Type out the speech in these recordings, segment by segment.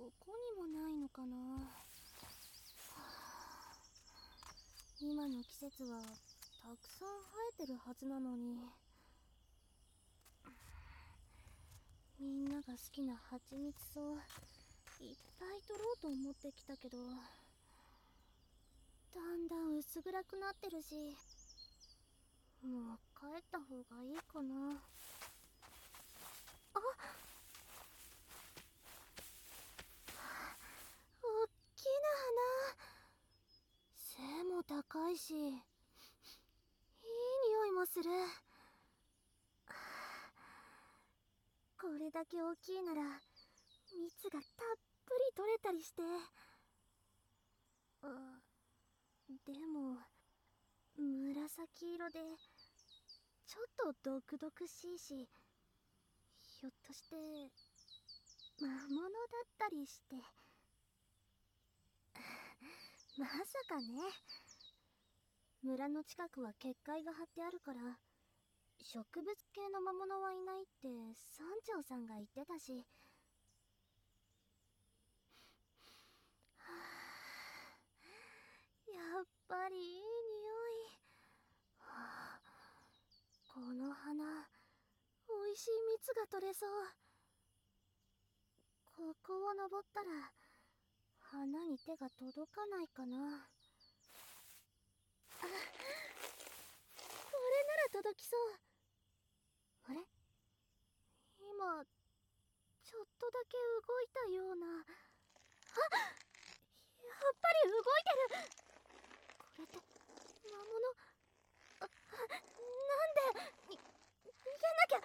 どこにもないのかな。今の季節はたくさん生えてるはずなのに。みんなが好きな蜂蜜をいっぱい取ろうと思ってきたけど、だんだん薄暗くなってるし、もう帰った方がいいかな。あ、おっきな花。背も高いし、いい匂いもする。これだけ大きいなら蜜がたっぷり取れたりして。でも紫色でちょっと毒々しいし、ひょっとして魔物だったりして。まさかね。村の近くは結界が張ってあるから植物系の魔物はいないって村長さんが言ってたし。やっぱりいい匂い。この花、おいしい蜜が取れそう。ここを登ったら花に手が届かないかな。これなら届きそう。あれ、今ちょっとだけ動いたような。やっぱり動いてる。これって魔物。なんで逃げなきゃ。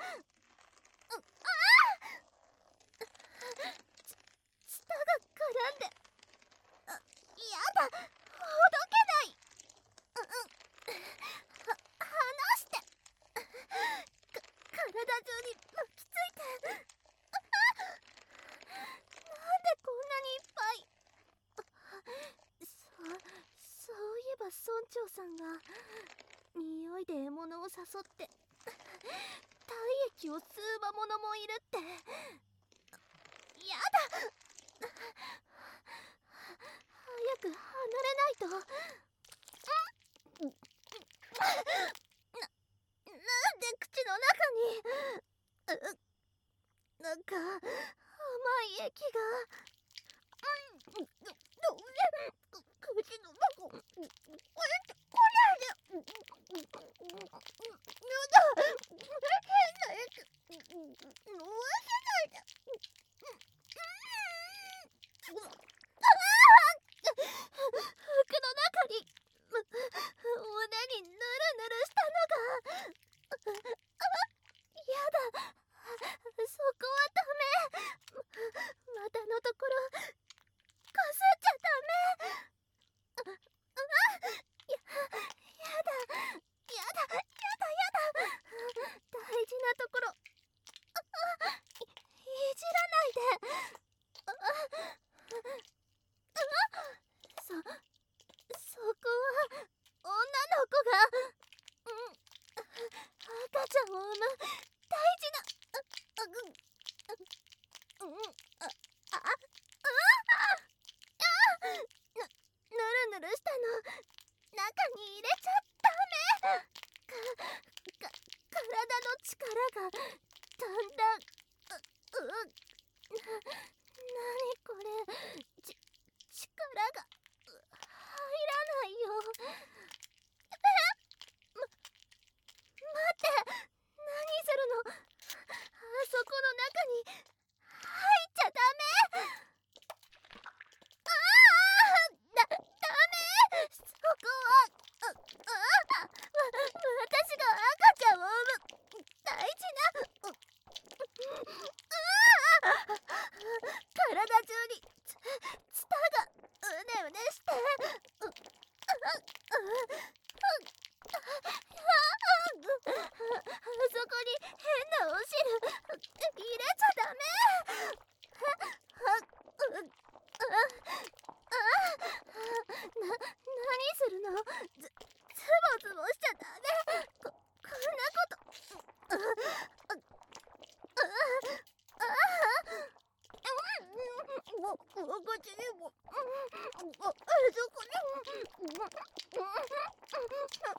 舌が絡んで。やだ、ほどけない。離して。体中に巻きついて。なんでこんなにいっぱい。そういえば村長さんが匂いで獲物を誘って体液を吸う魔物もいるって。やだ、早く離れないと。なんで口の中に。なんか甘い液が。口の中。これで。やだ、変な液。飲ませないで。服の中に胸にヌルヌルしたのが。やだ、そこはダメ。股のところかすっちゃダメ。やだ、大事なところいじらないで。そこは女の子が、赤ちゃんを産む大事な。ぬるぬるしたの中に入れちゃダメ。体の力がだんだん。なにこれ。力が入らないよ。待って、何するの。あそこの中に入っちゃダメ。ダメ。そこは私が赤ちゃんを産む大事な。体中にツタがうねうねして。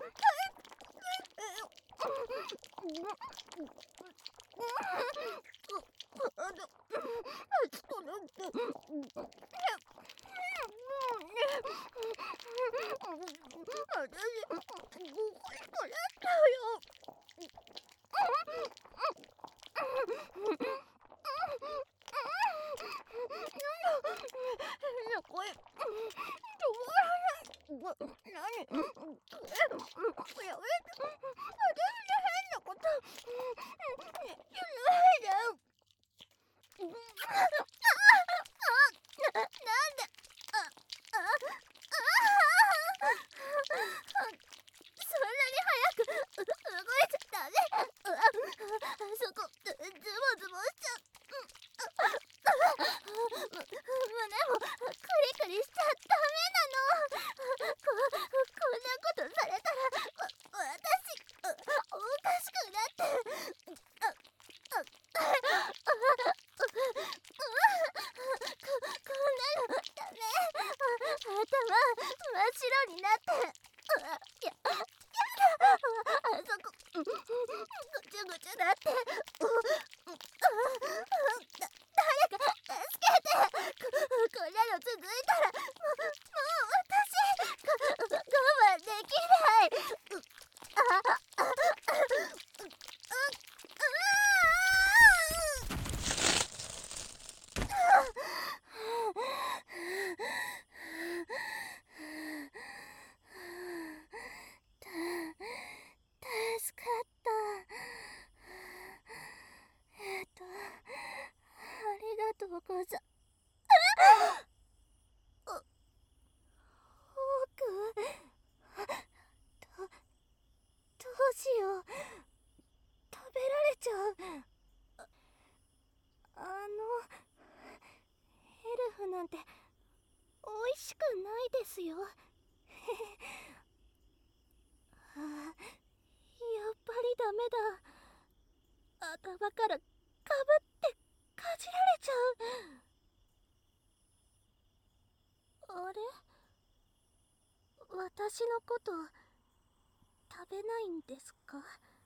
私のこと食べないんですか？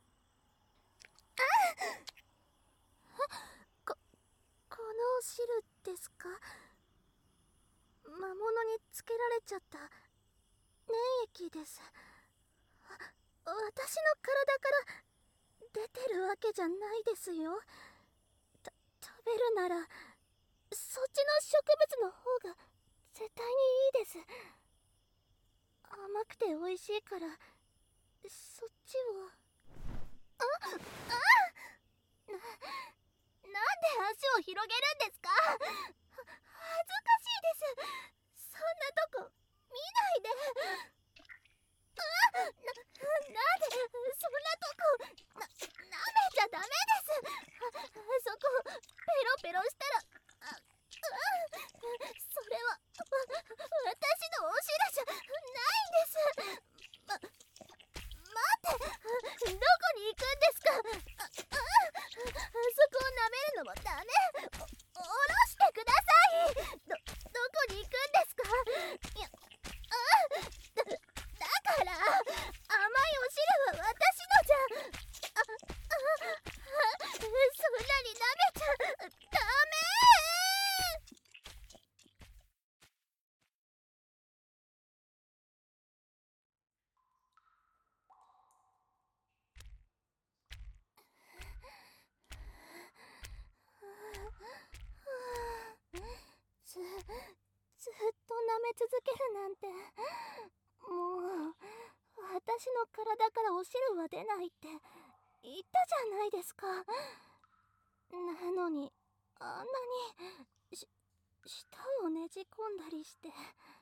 この汁ですか？魔物につけられちゃった粘液です。私の体から出てるわけじゃないですよ。食べるならそっちの植物の方が絶対にいいです。甘くて美味しいからそっちを。なんで足を広げるんですか？恥ずかしいです。そんなとこ見ないで。なんでそんなとこ舐めちゃダメです。そこペロペロしたらそれは私のお汁じゃないんです。待って、どこに行くんですか？そこを舐めるのもダメ。下ろしてください。どこに行くんですか？いや、だから甘いお汁は私のじゃ。そんなに舐めちゃダメ。ずっと舐め続けるなんて、もう私の体からお汁は出ないって言ったじゃないですか。なのにあんなに舌をねじ込んだりして。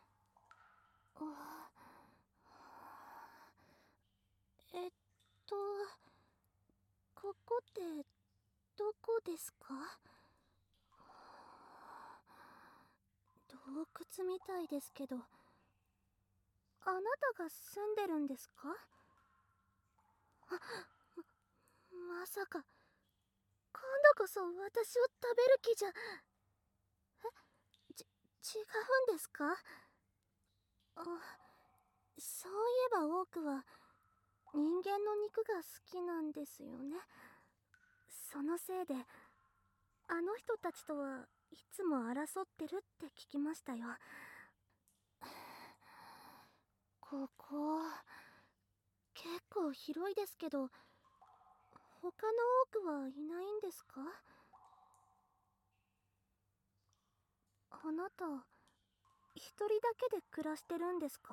えっとここってどこですか？洞窟みたいですけど、あなたが住んでるんですか？まさか今度こそ私を食べる気じゃ。違うんですか？そういえば多くは人間の肉が好きなんですよね。そのせいであの人たちとはいつも争ってるって聞きましたよ。ここ結構広いですけど、他の多くはいないんですか？あなた一人だけで暮らしてるんですか？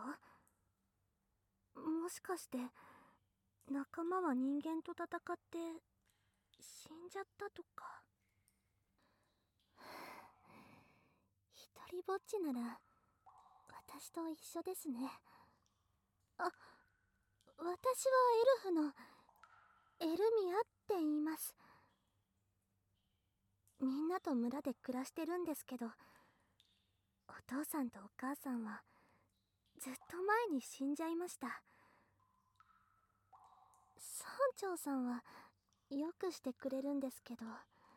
もしかして仲間は人間と戦って死んじゃったとか。一人ぼっちなら私と一緒ですね。あ、私はエルフのエルミアって言います。みんなと村で暮らしてるんですけど、お父さんとお母さんはずっと前に死んじゃいました。村長さんはよくしてくれるんですけど、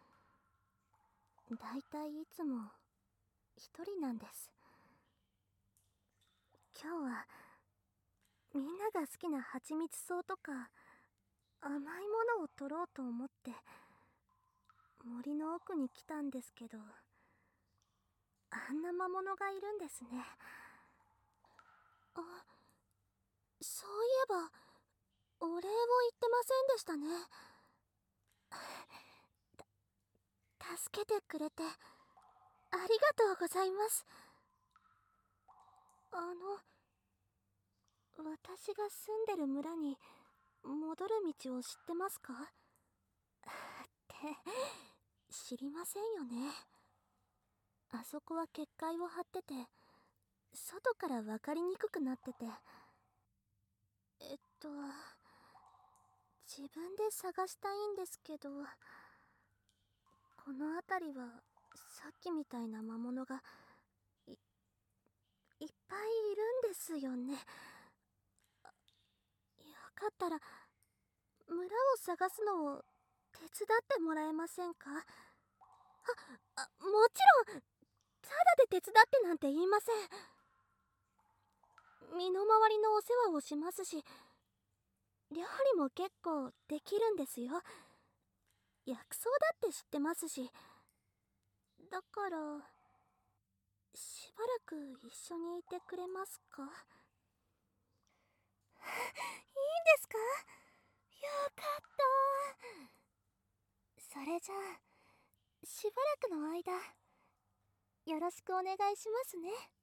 だいたいいつも一人なんです。今日はみんなが好きな蜂蜜草とか甘いものを取ろうと思って森の奥に来たんですけど、あんな魔物がいるんですね。あ、そういえばお礼を言ってませんでしたね。助けてくれてありがとうございます。私が住んでる村に戻る道を知ってますか？って知りませんよね。あそこは結界を張ってて外から分かりにくくなってて、自分で探したいんですけど、この辺りはさっきみたいな魔物がいいっぱいいるんですよね。よかったら村を探すのを手伝ってもらえませんか？もちろんただで手伝ってなんて言いません。身の回りのお世話をしますし、料理も結構できるんですよ。薬草だって知ってますし。だからしばらく一緒にいてくれますか？いいんですか？よかった。それじゃあしばらくの間よろしくお願いしますね。